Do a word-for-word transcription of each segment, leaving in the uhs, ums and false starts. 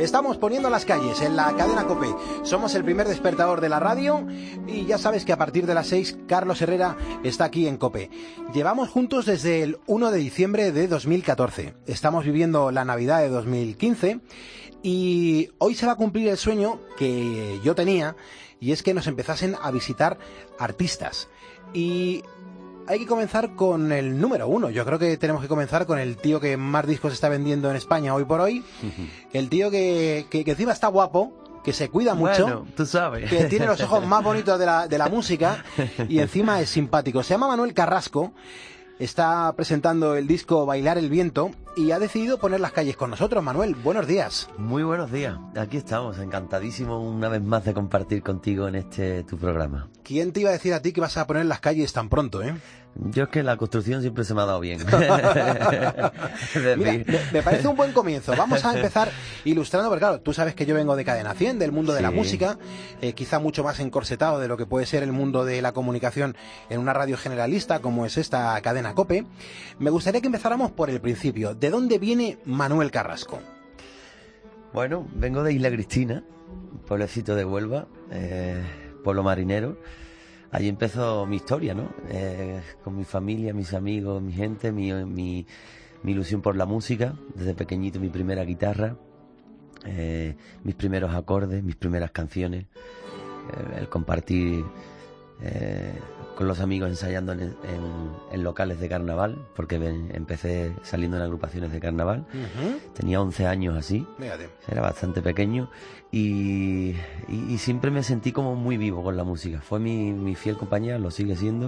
Estamos poniendo las calles en la cadena COPE. Somos el primer despertador de la radio y ya sabes que a partir de las seis Carlos Herrera está aquí en COPE. Llevamos juntos desde el uno de diciembre de dos mil catorce. Estamos viviendo la Navidad de dos mil quince y hoy se va a cumplir el sueño que yo tenía, y es que nos empezasen a visitar artistas. Y hay que comenzar con el número uno. Yo creo que tenemos que comenzar con el tío que más discos está vendiendo en España hoy por hoy. El tío que, que, que encima está guapo, que se cuida mucho, bueno, tú sabes, que tiene los ojos más bonitos de la, de la música y encima es simpático. Se llama Manuel Carrasco. Está presentando el disco Bailar el Viento y ha decidido poner las calles con nosotros. Manuel, buenos días. Muy buenos días. Aquí estamos, encantadísimo una vez más de compartir contigo en este tu programa. ¿Quién te iba a decir a ti que vas a poner las calles tan pronto, eh? Yo es que la construcción siempre se me ha dado bien. Mira, me, me parece un buen comienzo. Vamos a empezar ilustrando, porque claro, tú sabes que yo vengo de Cadena cien, del mundo de sí. la música, eh, quizá mucho más encorsetado de lo que puede ser el mundo de la comunicación en una radio generalista como es esta cadena COPE. Me gustaría que empezáramos por el principio. ¿De dónde viene Manuel Carrasco? Bueno, vengo de Isla Cristina, pueblecito de Huelva, eh, pueblo marinero. Allí empezó mi historia, ¿no? Eh, con mi familia, mis amigos, mi gente, mi, mi, mi ilusión por la música. Desde pequeñito mi primera guitarra, eh, mis primeros acordes, mis primeras canciones, eh, el compartir eh, con los amigos ensayando en, en, en locales de carnaval, porque ven, empecé saliendo en agrupaciones de carnaval. Uh-huh. Tenía once años así, Fíjate. Era bastante pequeño y, y, y siempre me sentí como muy vivo con la música. Fue mi, mi fiel compañía, lo sigue siendo.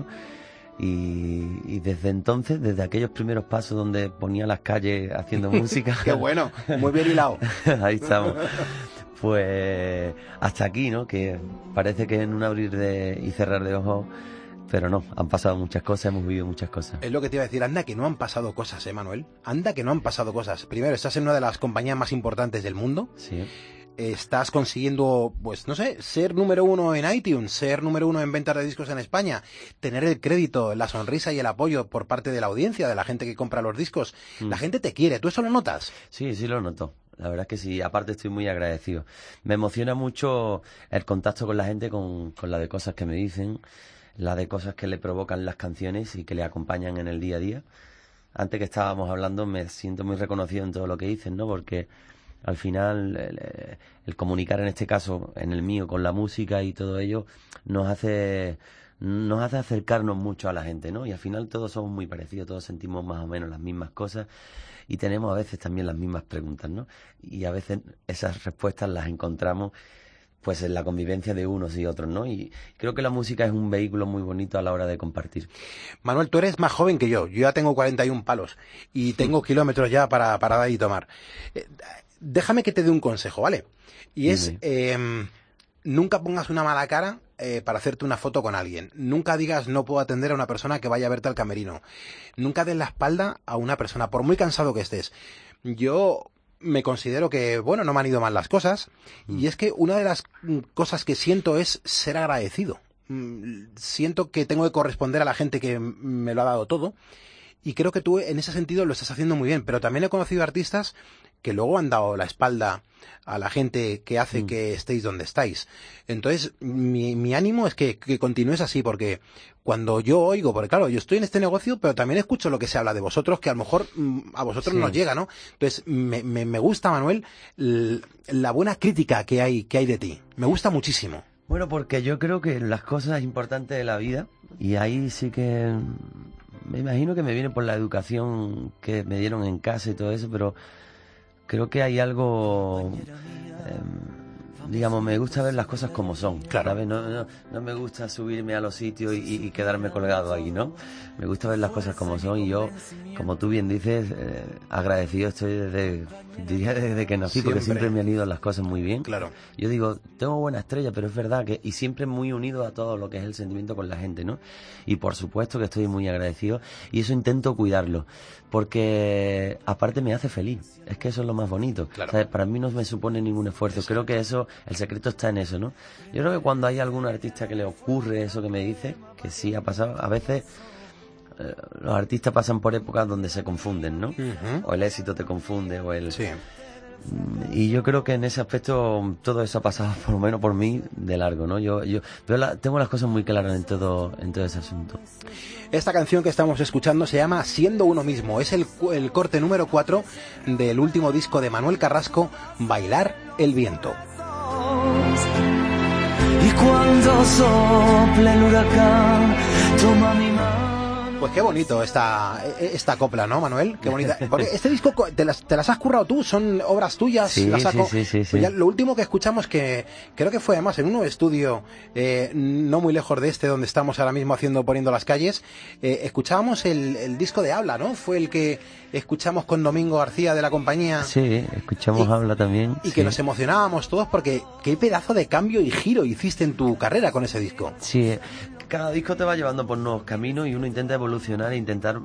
Y, y desde entonces, desde aquellos primeros pasos donde ponía las calles haciendo música... ¡Qué bueno! Muy bien hilado. Ahí estamos. Pues hasta aquí, ¿no? Que parece que en un abrir de, y cerrar de ojos... Pero no, han pasado muchas cosas, hemos vivido muchas cosas. Es lo que te iba a decir, anda que no han pasado cosas, ¿eh, Manuel? Anda que no han pasado cosas. Primero, estás en una de las compañías más importantes del mundo. Sí. Estás consiguiendo, pues no sé, ser número uno en iTunes, ser número uno en ventas de discos en España, tener el crédito, la sonrisa y el apoyo por parte de la audiencia, de la gente que compra los discos. Mm. La gente te quiere, ¿tú eso lo notas? Sí, sí lo noto. La verdad es que sí, aparte estoy muy agradecido. Me emociona mucho el contacto con la gente, con, con la de cosas que me dicen, la de cosas que le provocan las canciones y que le acompañan en el día a día. Antes que estábamos hablando, me siento muy reconocido en todo lo que dicen, ¿no? Porque al final el, el comunicar, en este caso, en el mío, con la música y todo ello, nos hace nos hace acercarnos mucho a la gente, ¿no? Y al final todos somos muy parecidos, todos sentimos más o menos las mismas cosas y tenemos a veces también las mismas preguntas, ¿no? Y a veces esas respuestas las encontramos pues en la convivencia de unos y otros, ¿no? Y creo que la música es un vehículo muy bonito a la hora de compartir. Manuel, tú eres más joven que yo. Yo ya tengo cuarenta y un palos y tengo kilómetros ya para, para dar y tomar. Eh, déjame que te dé un consejo, ¿vale? Y es, eh, nunca pongas una mala cara eh, para hacerte una foto con alguien. Nunca digas no puedo atender a una persona que vaya a verte al camerino. Nunca des la espalda a una persona, por muy cansado que estés. Yo... me considero que, bueno, no me han ido mal las cosas, y es que una de las cosas que siento es ser agradecido. Siento que tengo que corresponder a la gente que me lo ha dado todo, y creo que tú en ese sentido lo estás haciendo muy bien, pero también he conocido artistas que luego han dado la espalda a la gente que hace mm. que estéis donde estáis. Entonces, mi, mi ánimo es que, que continúes así, porque cuando yo oigo, porque claro, yo estoy en este negocio, pero también escucho lo que se habla de vosotros, que a lo mejor a vosotros sí. nos llega, ¿no? Entonces, me, me, me gusta, Manuel, la buena crítica que hay, que hay de ti. Me gusta muchísimo. Bueno, porque yo creo que las cosas importantes de la vida, y ahí sí que me imagino que me viene por la educación que me dieron en casa y todo eso, pero creo que hay algo, eh, digamos, me gusta ver las cosas como son, claro. ¿sabes? No, no, no me gusta subirme a los sitios y, y quedarme colgado ahí, ¿no? Me gusta ver las cosas como son y yo, como tú bien dices, eh, agradecido estoy desde, diría desde que nací, siempre. Porque siempre me han ido las cosas muy bien. Claro. Yo digo, tengo buena estrella, pero es verdad que, y siempre muy unido a todo lo que es el sentimiento con la gente, ¿no? Y por supuesto que estoy muy agradecido y eso intento cuidarlo, porque aparte me hace feliz, es que eso es lo más bonito. Claro. ¿Sabes? Para mí no me supone ningún esfuerzo. Exacto. Creo que eso, el secreto está en eso, ¿no? Yo creo que cuando hay algún artista que le ocurre eso que me dice, que sí ha pasado, a veces eh, los artistas pasan por épocas donde se confunden, ¿no? Uh-huh. O el éxito te confunde, o el... Sí. Y yo creo que en ese aspecto todo eso ha pasado por lo menos por mí de largo, ¿no? Yo, yo, yo la, tengo las cosas muy claras en todo, en todo ese asunto. Esta canción que estamos escuchando se llama Siendo uno mismo. Es el, el corte número cuatro del último disco de Manuel Carrasco, Bailar el viento. Y cuando sople el huracán, toma mi mano. Pues qué bonito esta, esta copla, ¿no, Manuel? Qué bonita. Porque este disco te las, te las has currado tú, son obras tuyas. Sí, las saco. sí, sí, sí, sí. Pues ya lo último que escuchamos, que creo que fue además en un nuevo estudio, eh, no muy lejos de este, donde estamos ahora mismo haciendo Poniendo las Calles, eh, escuchábamos el, el disco de Habla, ¿no? Fue el que escuchamos con Domingo García de la compañía. Sí, escuchamos y, Habla también. Y sí. que nos emocionábamos todos porque qué pedazo de cambio y giro hiciste en tu carrera con ese disco. Sí, cada disco te va llevando por nuevos caminos y uno intenta evolucionar e intentar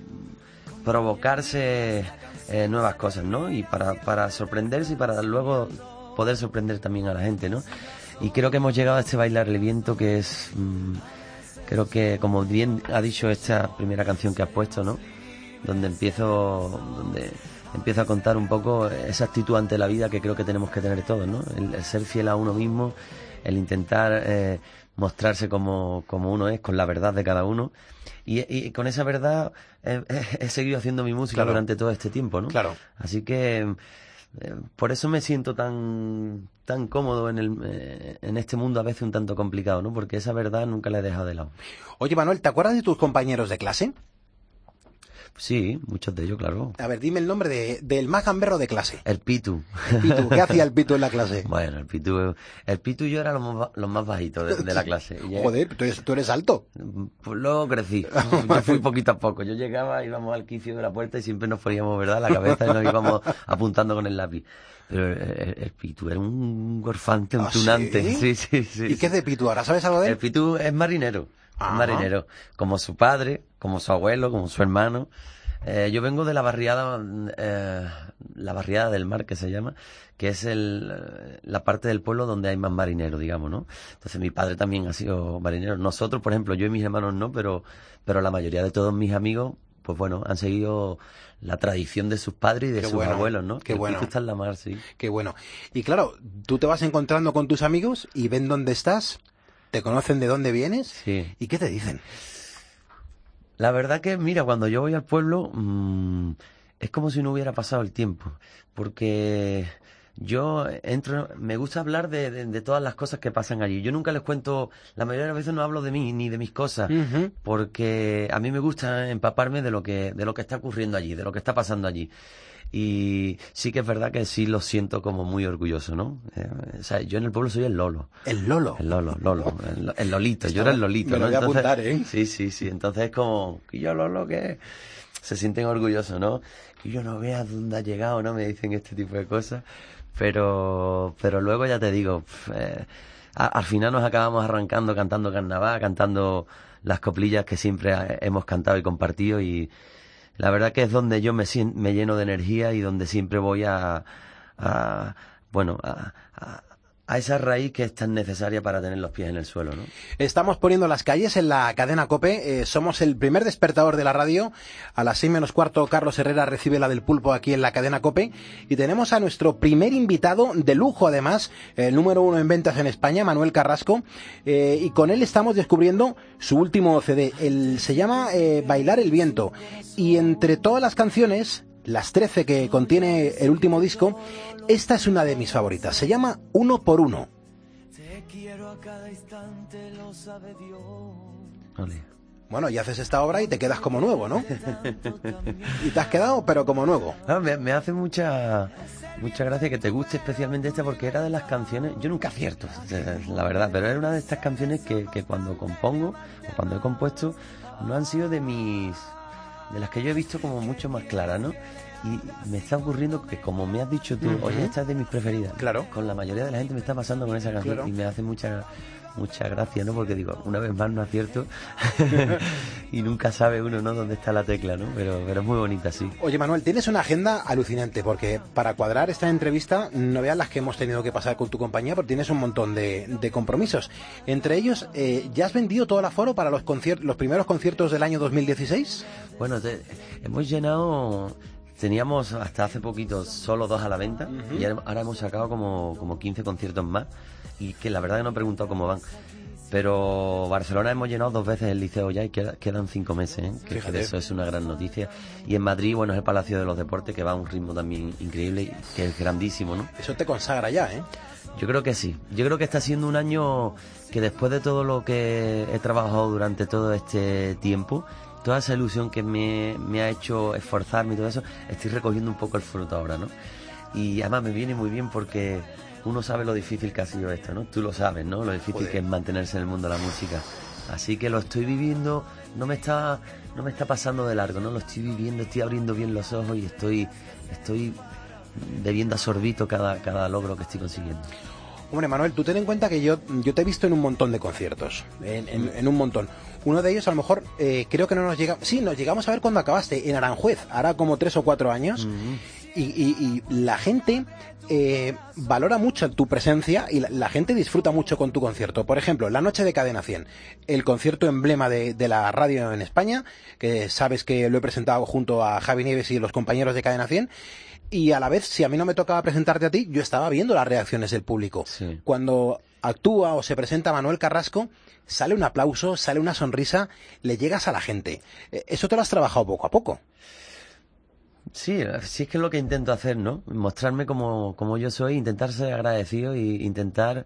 provocarse eh, nuevas cosas, ¿no? Y para, para sorprenderse y para luego poder sorprender también a la gente, ¿no? Y creo que hemos llegado a este Bailar el viento que es, mmm, creo que como bien ha dicho esta primera canción que has puesto, ¿no? Donde empiezo, donde empiezo a contar un poco esa actitud ante la vida que creo que tenemos que tener todos, ¿no? El, el ser fiel a uno mismo, el intentar eh, mostrarse como, como uno es, con la verdad de cada uno. Y, y con esa verdad eh, he seguido haciendo mi música, claro, durante todo este tiempo, ¿no? Claro. Así que eh, por eso me siento tan tan cómodo en el eh, en este mundo a veces un tanto complicado, ¿no? Porque esa verdad nunca la he dejado de lado. Oye, Manuel, ¿te acuerdas de tus compañeros de clase? Sí, muchos de ellos, claro. A ver, dime el nombre de, del más gamberro de clase. El Pitu. El Pitu. ¿Qué hacía el Pitu en la clase? Bueno, el Pitu, el Pitu y yo era los más, los más bajitos de, de la clase. Y Joder, ¿tú eres, tú eres alto. Pues luego crecí. Yo fui poquito a poco. Yo llegaba, íbamos al quicio de la puerta y siempre nos poníamos, ¿verdad?, la cabeza y nos íbamos apuntando con el lápiz. Pero el, el, el Pitu era un gorfante, un ¿Ah, tunante. sí? Sí, sí, sí. ¿Y qué es de Pitu ahora? ¿Sabes algo de él? El Pitu es marinero. Es marinero. Como su padre, como su abuelo, como su hermano. Eh, yo vengo de la barriada, eh, la barriada del mar, que se llama, que es el, la parte del pueblo donde hay más marineros, digamos, ¿no? Entonces mi padre también ha sido marinero. Nosotros, por ejemplo, yo y mis hermanos no, pero, pero la mayoría de todos mis amigos, pues bueno, han seguido la tradición de sus padres y de Qué sus bueno, abuelos, ¿no? Qué el bueno. Pitu está en la mar, sí. Qué bueno. Y claro, tú te vas encontrando con tus amigos y ven dónde estás, te conocen de dónde vienes, sí. ¿Y qué te dicen? La verdad que, mira, cuando yo voy al pueblo, mmm, es como si no hubiera pasado el tiempo, porque yo entro, me gusta hablar de, de, de todas las cosas que pasan allí. Yo nunca les cuento, la mayoría de las veces no hablo de mí ni de mis cosas, uh-huh. porque a mí me gusta empaparme de lo que, de lo que está ocurriendo allí, de lo que está pasando allí. Y sí que es verdad que sí lo siento como muy orgulloso, ¿no? Eh, o sea, yo en el pueblo soy el Lolo. ¿El Lolo? El Lolo, Lolo. El, el Lolito, yo era el Lolito, me lo ¿no? voy a Entonces, apuntar, ¿eh? Sí, sí, sí. Entonces es como, que yo Lolo, que se sienten orgullosos, ¿no? Que yo no vea dónde ha llegado, ¿no? Me dicen este tipo de cosas. Pero, pero luego ya te digo, eh, a, al final nos acabamos arrancando cantando carnaval, cantando las coplillas que siempre hemos cantado y compartido, y la verdad que es donde yo me, me lleno de energía y donde siempre voy a, a bueno, a, a, a esa raíz que es tan necesaria para tener los pies en el suelo, ¿no? Estamos Poniendo las Calles en la cadena COPE. Eh, somos el primer despertador de la radio. A las seis menos cuarto, Carlos Herrera recibe la del pulpo aquí en la cadena COPE. Y tenemos a nuestro primer invitado de lujo, además, el número uno en ventas en España, Manuel Carrasco. Eh, y con él estamos descubriendo su último C D. El, se llama eh, Bailar el viento. Y entre todas las canciones, las trece que contiene el último disco, esta es una de mis favoritas. Se llama Uno por Uno. Te quiero a cada instante, lo sabe Dios. Olé. Bueno, y haces esta obra y te quedas como nuevo, ¿no? Y te has quedado, pero como nuevo. No, me, me hace mucha mucha gracia que te guste especialmente esta, porque era de las canciones, yo nunca acierto, la verdad, pero era una de estas canciones que, que cuando compongo, o cuando he compuesto, no han sido de mis... de las que yo he visto como mucho más claras, ¿no? Y me está ocurriendo que, como me has dicho tú, uh-huh. oye, esta es de mis preferidas. Claro. Con la mayoría de la gente me está pasando con esa canción, claro. Y me hace mucha mucha gracia, ¿no? Porque digo, una vez más no acierto y nunca sabe uno, ¿no?, dónde está la tecla, ¿no? Pero, pero es muy bonita, sí. Oye, Manuel, tienes una agenda alucinante, porque para cuadrar esta entrevista, no veas las que hemos tenido que pasar con tu compañía, porque tienes un montón de, de compromisos. Entre ellos, eh, ¿ya has vendido todo el aforo para los, concier- los primeros conciertos del año dos mil dieciséis? Bueno, te, hemos llenado... teníamos hasta hace poquito solo dos a la venta, uh-huh. y ahora hemos sacado como, como quince conciertos más, y que la verdad que no he preguntado cómo van. Pero Barcelona hemos llenado dos veces el Liceo ya y queda, quedan cinco meses, ¿eh? Que, que eso es una gran noticia. Y en Madrid, bueno, es el Palacio de los Deportes, que va a un ritmo también increíble y que es grandísimo, ¿no? Eso te consagra ya, ¿eh? Yo creo que sí. Yo creo que está siendo un año que después de todo lo que he trabajado durante todo este tiempo, toda esa ilusión que me, me ha hecho esforzarme y todo eso, estoy recogiendo un poco el fruto ahora, ¿no? Y además me viene muy bien porque uno sabe lo difícil que ha sido esto, ¿no? Tú lo sabes, ¿no? Lo difícil Joder. que es mantenerse en el mundo de la música. Así que lo estoy viviendo, no me está no me está pasando de largo, ¿no? Lo estoy viviendo, estoy abriendo bien los ojos y estoy estoy bebiendo a sorbito cada, cada logro que estoy consiguiendo. Hombre, Manuel, tú ten en cuenta que yo, yo te he visto en un montón de conciertos, en, en, en un montón. Uno de ellos, a lo mejor, eh, creo que no nos llega... Sí, nos llegamos a ver cuando acabaste, en Aranjuez, hará como tres o cuatro años. Uh-huh. Y, y, y la gente eh, valora mucho tu presencia y la, la gente disfruta mucho con tu concierto. Por ejemplo, la noche de Cadena cien, el concierto emblema de, de la radio en España, que sabes que lo he presentado junto a Javi Nieves y los compañeros de Cadena cien. Y a la vez, si a mí no me tocaba presentarte a ti, yo estaba viendo las reacciones del público. Sí. Cuando actúa o se presenta Manuel Carrasco, sale un aplauso, sale una sonrisa, le llegas a la gente. Eso te lo has trabajado poco a poco. Sí, sí es que es lo que intento hacer, ¿no? Mostrarme como, como yo soy, intentar ser agradecido y intentar...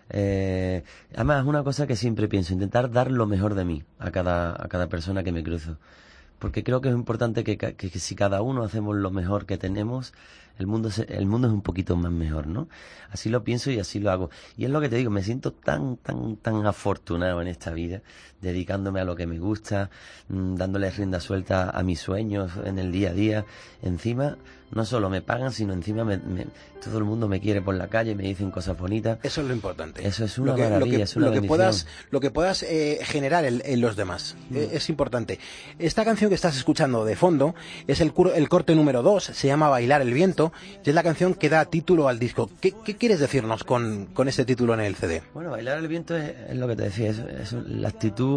Eh, además es una cosa que siempre pienso, intentar dar lo mejor de mí a cada, a cada persona que me cruzo. Porque creo que es importante que, que, que si cada uno hacemos lo mejor que tenemos, el mundo se, el mundo es un poquito más mejor, ¿no? Así lo pienso y así lo hago. Y es lo que te digo, me siento tan, tan, tan afortunado en esta vida, dedicándome a lo que me gusta, mmm, dándole rienda suelta a mis sueños en el día a día. Encima, no solo me pagan, sino encima me, me, todo el mundo me quiere por la calle, me dicen cosas bonitas. Eso es lo importante. Eso es una lo que, maravilla, lo que, es una lo que bendición. puedas, lo que puedas eh, generar en, en los demás. Mm. Eh, es importante. Esta canción que estás escuchando de fondo es el, el corte número dos, se llama Bailar el viento, y es la canción que da título al disco. ¿Qué, qué quieres decirnos con, con este título en el C D? Bueno, Bailar el viento es, es lo que te decía, es, es la actitud...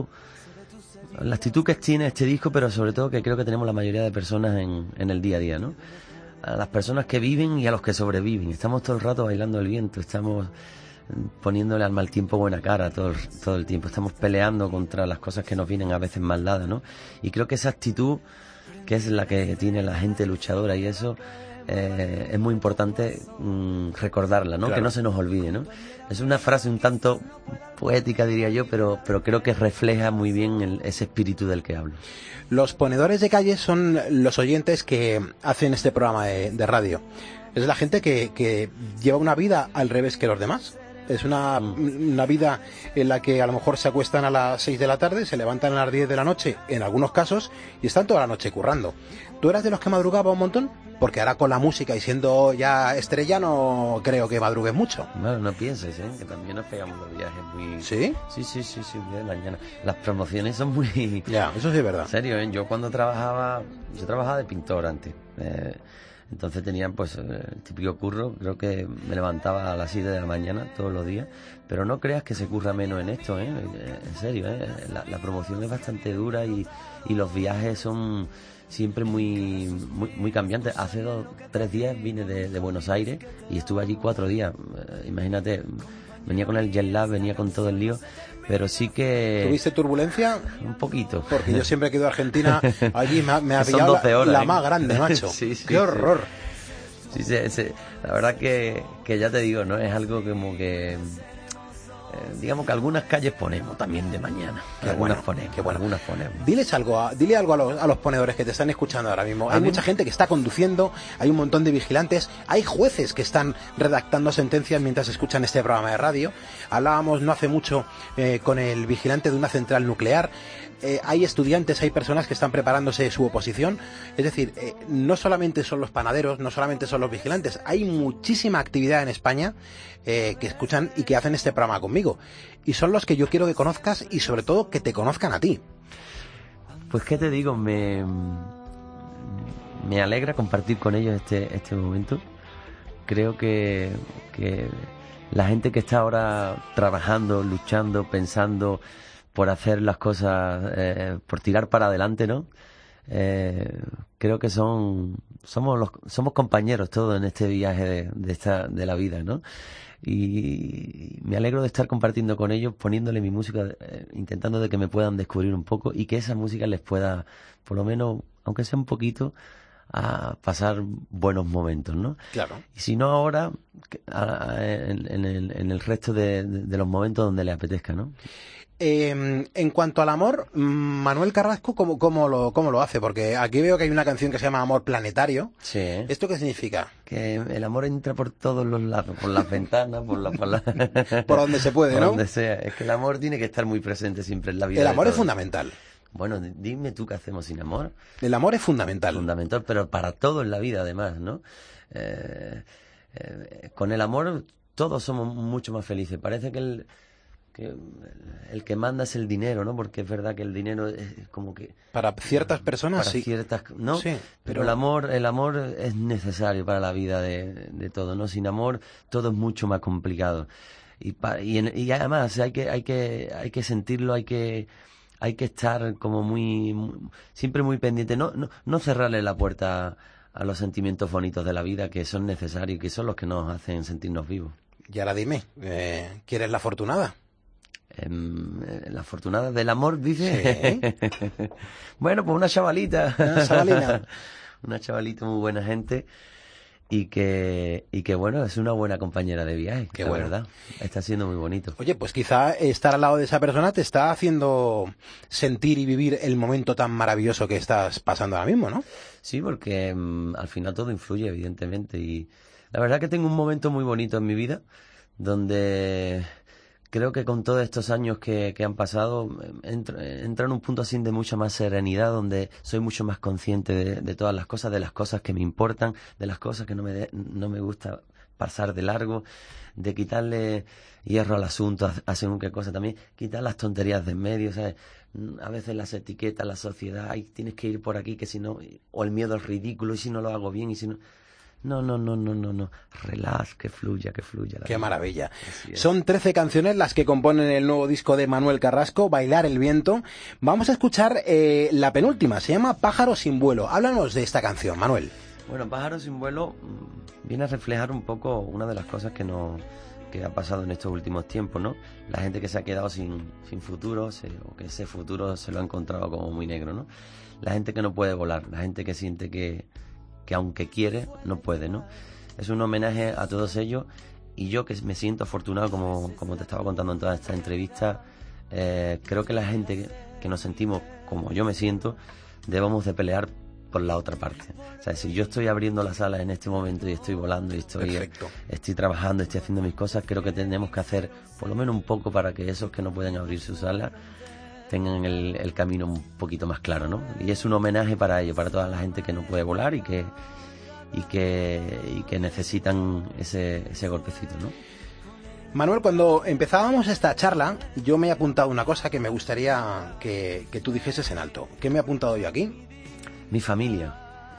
La actitud que tiene este disco, pero sobre todo que creo que tenemos la mayoría de personas en, en el día a día, ¿no? A las personas que viven y a los que sobreviven. Estamos todo el rato bailando el viento, estamos poniéndole al mal tiempo buena cara todo, todo el tiempo. Estamos peleando contra las cosas que nos vienen a veces mal dadas, ¿no? Y creo que esa actitud, que es la que tiene la gente luchadora y eso, eh, es muy importante mmm, recordarla, ¿no? Claro. Que no se nos olvide, ¿no? Es una frase un tanto poética, diría yo, pero, pero creo que refleja muy bien el, ese espíritu del que hablo. Los ponedores de calle son los oyentes que hacen este programa de, de radio. Es la gente que, que lleva una vida al revés que los demás. Es una, mm. una vida en la que a lo mejor se acuestan a las seis de la tarde, se levantan a las diez de la noche, en algunos casos, y están toda la noche currando. ¿Tú eras de los que madrugaba un montón? Porque ahora con la música y siendo ya estrella no creo que madrugues mucho. Bueno, no pienses, ¿eh? Que también nos pegamos los viajes muy... ¿Sí? Sí, sí, sí, sí, de mañana. Las promociones son muy... Ya, eso sí es verdad. En serio, ¿eh? Yo cuando trabajaba... Yo trabajaba de pintor antes. Eh, entonces tenían pues el típico curro. Creo que me levantaba a las siete de la mañana todos los días. Pero no creas que se curra menos en esto, ¿eh? En serio, ¿eh? La, la promoción es bastante dura y, y los viajes son... siempre muy, muy muy cambiante. Hace dos, tres días vine de, de Buenos Aires y estuve allí cuatro días. Eh, imagínate, venía con el jet lag, venía con todo el lío, pero sí que... ¿Tuviste turbulencia? Un poquito. Porque yo siempre que he ido a Argentina, allí me, me ha pillado la, horas, la ¿eh? más grande, macho. Sí, sí, ¡qué horror! Sí, sí, sí, la verdad que, que ya te digo, ¿no? Es algo como que... digamos que algunas calles ponemos también de mañana. Qué algunas bueno, ponemos, qué bueno. algunas ponemos. Diles algo, a, dile algo a los, a los ponedores que te están escuchando ahora mismo. Hay mucha gente que está conduciendo, hay un montón de vigilantes, hay jueces que están redactando sentencias mientras escuchan este programa de radio. Hablábamos no hace mucho eh, con el vigilante de una central nuclear. Eh, hay estudiantes, hay personas que están preparándose su oposición. Es decir, eh, no solamente son los panaderos, no solamente son los vigilantes, hay muchísima actividad en España eh, que escuchan y que hacen este programa conmigo. Y son los que yo quiero que conozcas y sobre todo que te conozcan a ti. Pues qué te digo, me, me alegra compartir con ellos este, este momento. Creo que, que la gente que está ahora trabajando, luchando, pensando por hacer las cosas, eh, por tirar para adelante, ¿no? Eh, creo que son somos los somos compañeros todos en este viaje de, de esta de la vida, ¿no? Y me alegro de estar compartiendo con ellos, poniéndole mi música, eh, intentando de que me puedan descubrir un poco y que esa música les pueda, por lo menos, aunque sea un poquito, a pasar buenos momentos, ¿no? Claro. Y si no ahora, a, a, en, en, el, en el resto de, de, de los momentos donde les apetezca, ¿no? Eh, en cuanto al amor, Manuel Carrasco, ¿cómo, cómo, lo, ¿cómo lo hace? Porque aquí veo que hay una canción que se llama Amor Planetario. Sí. ¿Esto qué significa? Que el amor entra por todos los lados, por las ventanas, por la... Por, la... por donde se puede, por ¿no? donde sea. Es que el amor tiene que estar muy presente siempre en la vida. El amor es fundamental. Bueno, dime tú qué hacemos sin amor. El amor es fundamental. Fundamental, pero para todo en la vida además, ¿no? Eh, eh, con el amor todos somos mucho más felices. Parece que el... que el que manda es el dinero, ¿no? Porque es verdad que el dinero es como que... Para ciertas personas, para sí. ciertas, ¿no? Sí, pero... pero el amor el amor es necesario para la vida de, de todo, ¿no? Sin amor todo es mucho más complicado. Y, pa, y, en, y además hay que hay que hay que sentirlo, hay que hay que estar como muy, muy siempre muy pendiente, no no no cerrarle la puerta a los sentimientos bonitos de la vida que son necesarios y que son los que nos hacen sentirnos vivos. Y ahora dime, eh, ¿quieres la afortunada? Eh, la afortunada del amor, dice. Sí. Bueno, pues una chavalita. Una chavalina. Una chavalita muy buena gente y que y que bueno, es una buena compañera de viaje. Qué la bueno. Verdad. Está siendo muy bonito. Oye, pues quizá estar al lado de esa persona te está haciendo sentir y vivir el momento tan maravilloso que estás pasando ahora mismo, ¿no? Sí, porque um, al final todo influye, evidentemente. Y la verdad que tengo un momento muy bonito en mi vida donde... Creo que con todos estos años que, que han pasado, entro, entro en un punto así de mucha más serenidad, donde soy mucho más consciente de, de todas las cosas, de las cosas que me importan, de las cosas que no me, de, no me gusta pasar de largo, de quitarle hierro al asunto, hacer un qué cosa también, quitar las tonterías de en medio, ¿sabes? A veces las etiquetas, la sociedad, ay, tienes que ir por aquí, que si no, o el miedo al ridículo, y si no lo hago bien, y si no... No, no, no, no, no, no. Relax, que fluya, que fluya. Qué maravilla. Son trece canciones las que componen el nuevo disco de Manuel Carrasco, Bailar el Viento. Vamos a escuchar eh, la penúltima, se llama Pájaro sin vuelo. Háblanos de esta canción, Manuel. Bueno, Pájaro sin vuelo viene a reflejar un poco una de las cosas que nos que ha pasado en estos últimos tiempos, ¿no? La gente que se ha quedado sin, sin futuro, se, o que ese futuro se lo ha encontrado como muy negro, ¿no? La gente que no puede volar, la gente que siente que... que aunque quiere, no puede, ¿no? Es un homenaje a todos ellos y yo que me siento afortunado, como, como te estaba contando en toda esta entrevista, eh, creo que la gente que, que nos sentimos como yo me siento, debemos de pelear por la otra parte. O sea, si yo estoy abriendo las alas en este momento y estoy volando y estoy, estoy trabajando, estoy haciendo mis cosas, creo que tenemos que hacer por lo menos un poco para que esos que no pueden abrir sus alas tengan el, el camino un poquito más claro, ¿no? Y es un homenaje para ellos, para toda la gente que no puede volar y que y que, y que necesitan ese, ese golpecito, ¿no? Manuel, cuando empezábamos esta charla, yo me he apuntado una cosa que me gustaría que, que tú dijeses en alto. ¿Qué me he apuntado yo aquí? Mi familia.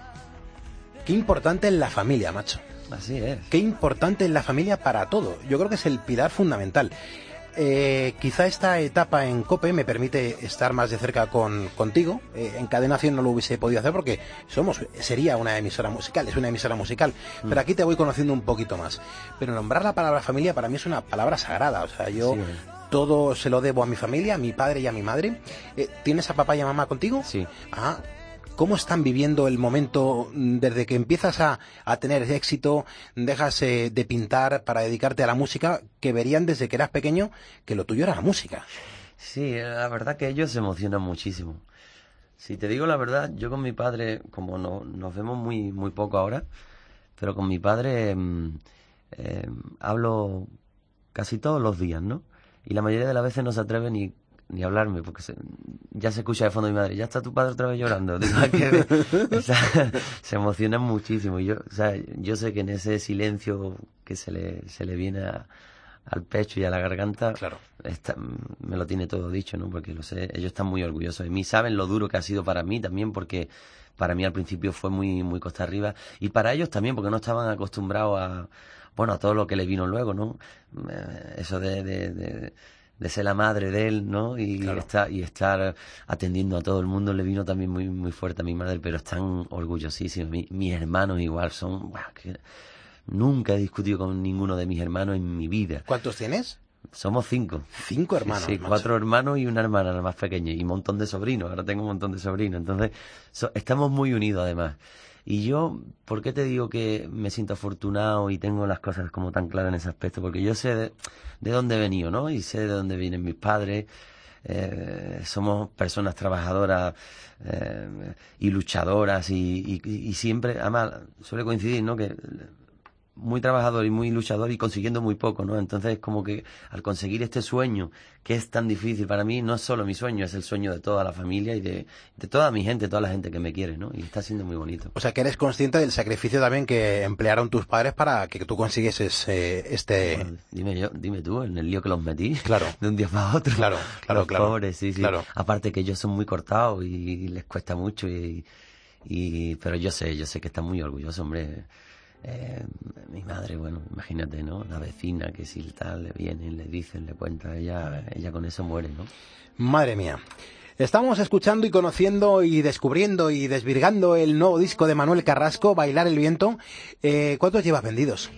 Qué importante es la familia, macho. Así es. Qué importante es la familia para todo. Yo creo que es el pilar fundamental. Eh, quizá esta etapa en COPE me permite estar más de cerca con, contigo. Eh, en Cadena cien no lo hubiese podido hacer porque somos sería una emisora musical, es una emisora musical. Mm. Pero aquí te voy conociendo un poquito más. Pero nombrar la palabra familia para mí es una palabra sagrada. O sea, yo sí, todo se lo debo a mi familia, a mi padre y a mi madre. Eh, ¿Tienes a papá y a mamá contigo? Sí. Ah, ¿cómo están viviendo el momento desde que empiezas a, a tener éxito, dejas eh, de pintar para dedicarte a la música, que verían desde que eras pequeño que lo tuyo era la música? Sí, la verdad que ellos se emocionan muchísimo. Si te digo la verdad, yo con mi padre, como no, nos vemos muy muy poco ahora, pero con mi padre eh, eh, hablo casi todos los días, ¿no? Y la mayoría de las veces no se atreve ni ni hablarme, porque se, ya se escucha de fondo mi madre, ya está tu padre otra vez llorando. Digo, que, o sea, se emocionan muchísimo. Yo, o sea, yo sé que en ese silencio que se le, se le viene a, al pecho y a la garganta, claro, está, me lo tiene todo dicho, ¿no? Porque lo sé, ellos están muy orgullosos de mí, saben lo duro que ha sido para mí también, porque para mí al principio fue muy, muy costa arriba, y para ellos también, porque no estaban acostumbrados a, bueno, a todo lo que le vino luego, ¿no? Eso de, de, de de ser la madre de él, ¿no? Y, claro. estar, y estar atendiendo a todo el mundo le vino también muy muy fuerte a mi madre, pero están orgullosísimos. Mi, mis hermanos igual son... Wow, que nunca he discutido con ninguno de mis hermanos en mi vida. ¿Cuántos tienes? Somos cinco. Cinco hermanos. Sí, sí cuatro hermanos y una hermana, la más pequeña, y un montón de sobrinos. Ahora tengo un montón de sobrinos. Entonces, so, estamos muy unidos además. Y yo, ¿por qué te digo que me siento afortunado y tengo las cosas como tan claras en ese aspecto? Porque yo sé de, de dónde he venido, ¿no? Y sé de dónde vienen mis padres. Eh, somos personas trabajadoras eh, y luchadoras y, y, y siempre, además, suele coincidir, ¿no? Que muy trabajador y muy luchador y consiguiendo muy poco, ¿no? Entonces, como que al conseguir este sueño, que es tan difícil para mí, no es solo mi sueño, es el sueño de toda la familia y de, de toda mi gente, toda la gente que me quiere, ¿no? Y está siendo muy bonito. O sea, que eres consciente del sacrificio también que emplearon tus padres para que tú consiguieses eh, este... Bueno, dime yo, dime tú, en el lío que los metí. Claro. De un día para otro. Claro, claro, los claro. Pobres, sí, sí. Claro. Aparte que ellos son muy cortados y les cuesta mucho y, y... Pero yo sé, yo sé que están muy orgullosos, hombre. Eh, mi madre, bueno, imagínate, ¿no? La vecina que si tal le vienen, le dicen, le cuentan, ella, ella con eso muere, ¿no? Madre mía. Estamos escuchando y conociendo y descubriendo y desvirgando el nuevo disco de Manuel Carrasco, Bailar el Viento. Eh, ¿Cuántos llevas vendidos?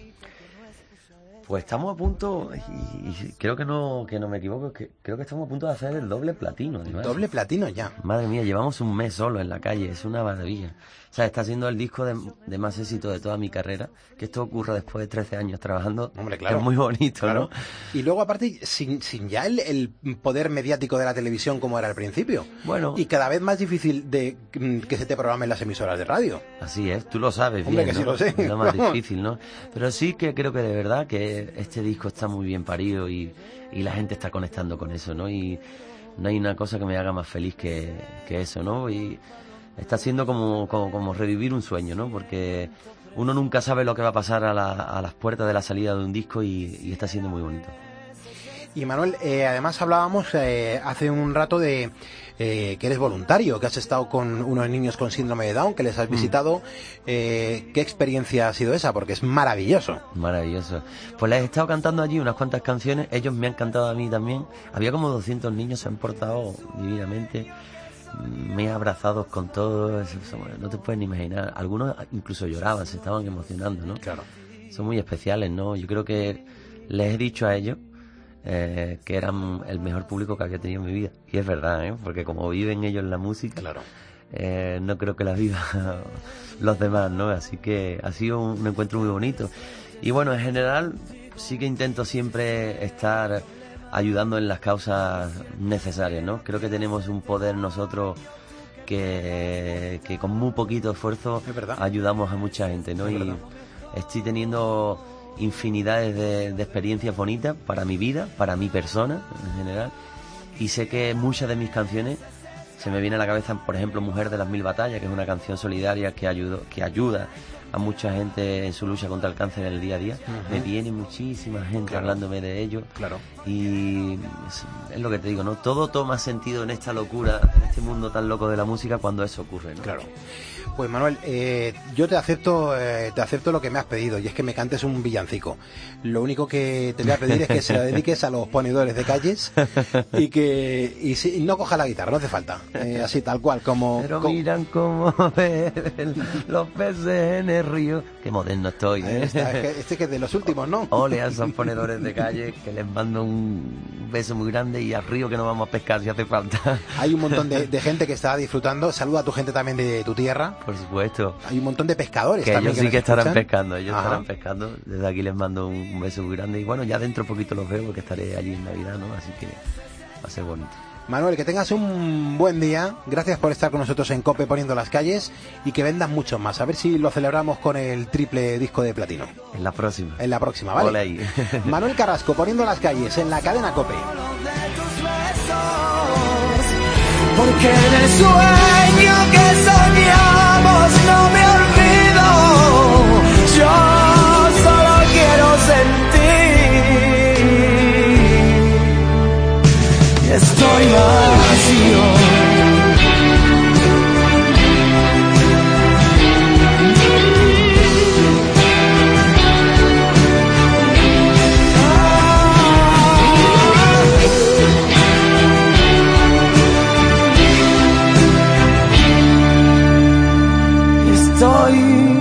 Pues estamos a punto, y, y creo que no que no me equivoco, que creo que estamos a punto de hacer el doble platino. El doble platino ya. Madre mía, llevamos un mes solo en la calle, es una maravilla. O sea, está siendo el disco de, de más éxito de toda mi carrera, que esto ocurra después de trece años trabajando. Hombre, claro. Es muy bonito, claro. ¿no? Y luego, aparte, sin, sin ya el, el poder mediático de la televisión como era al principio. Bueno. Y cada vez más difícil de que se te programen las emisoras de radio. Así es, tú lo sabes. Hombre, bien, que ¿no? sí lo sé. Es lo más difícil, ¿no? Pero sí que creo que de verdad que este disco está muy bien parido y, y la gente está conectando con eso, ¿no? Y no hay una cosa que me haga más feliz que, que eso, ¿no? Y está siendo como, como, como revivir un sueño, ¿no? Porque uno nunca sabe lo que va a pasar a, la, a las puertas de la salida de un disco y, y está siendo muy bonito. Y Manuel, eh, además hablábamos eh, hace un rato de eh, que eres voluntario, que has estado con unos niños con síndrome de Down, que les has visitado. Eh, ¿Qué experiencia ha sido esa? Porque es maravilloso. Maravilloso. Pues les he estado cantando allí unas cuantas canciones, ellos me han cantado a mí también. Había como doscientos niños, se han portado divinamente. Me he abrazado con todos, no te puedes ni imaginar. Algunos incluso lloraban, se estaban emocionando, ¿no? Claro. Son muy especiales, ¿no? Yo creo que les he dicho a ellos eh, que eran el mejor público que había tenido en mi vida. Y es verdad, ¿eh? Porque como viven ellos la música, claro. eh, no creo que la vivan los demás, ¿no? Así que ha sido un, un encuentro muy bonito. Y bueno, en general sí que intento siempre estar ayudando en las causas necesarias, ¿no? Creo que tenemos un poder nosotros que, que con muy poquito esfuerzo ayudamos a mucha gente, ¿no? Y estoy teniendo infinidades de, de experiencias bonitas para mi vida, para mi persona en general, y sé que muchas de mis canciones se me viene a la cabeza, por ejemplo, Mujer de las Mil Batallas, que es una canción solidaria que ayuda, que ayuda a mucha gente en su lucha contra el cáncer en el día a día. Uh-huh. Me viene muchísima gente claro. hablándome de ello. Claro. Y es, es lo que te digo, ¿no? Todo toma sentido en esta locura, en este mundo tan loco de la música cuando eso ocurre, ¿no? Claro. Pues Manuel, eh, yo te acepto, eh, te acepto lo que me has pedido, y es que me cantes un villancico. Lo único que te voy a pedir es que se lo dediques a los ponedores de calles y que y si, no coja la guitarra, no hace falta. Eh, así tal cual, como... Pero como... miran cómo beben los peces en el río. Qué moderno estoy, ¿eh? Esta, es que, este que es de los últimos, ¿no? Ole a esos ponedores de calle, que les mando un beso muy grande y al río que nos vamos a pescar si hace falta. Hay un montón de, de gente que está disfrutando. Saluda a tu gente también de tu tierra. Por supuesto. Hay un montón de pescadores que también ellos sí que, que estarán escuchan. pescando, ellos Ajá. estarán pescando. Desde aquí les mando un beso muy grande. Y bueno, ya dentro poquito los veo porque estaré allí en Navidad, ¿no? Así que va a ser bonito. Manuel, que tengas un buen día. Gracias por estar con nosotros en COPE poniendo las calles y que vendas mucho más. A ver si lo celebramos con el triple disco de platino. En la próxima. En la próxima, ¿vale? Ole ahí. Manuel Carrasco poniendo las calles en la cadena COPE. Porque en el sueño que soñamos no me olvido. Yo solo quiero sentir. Estoy vacío. voy.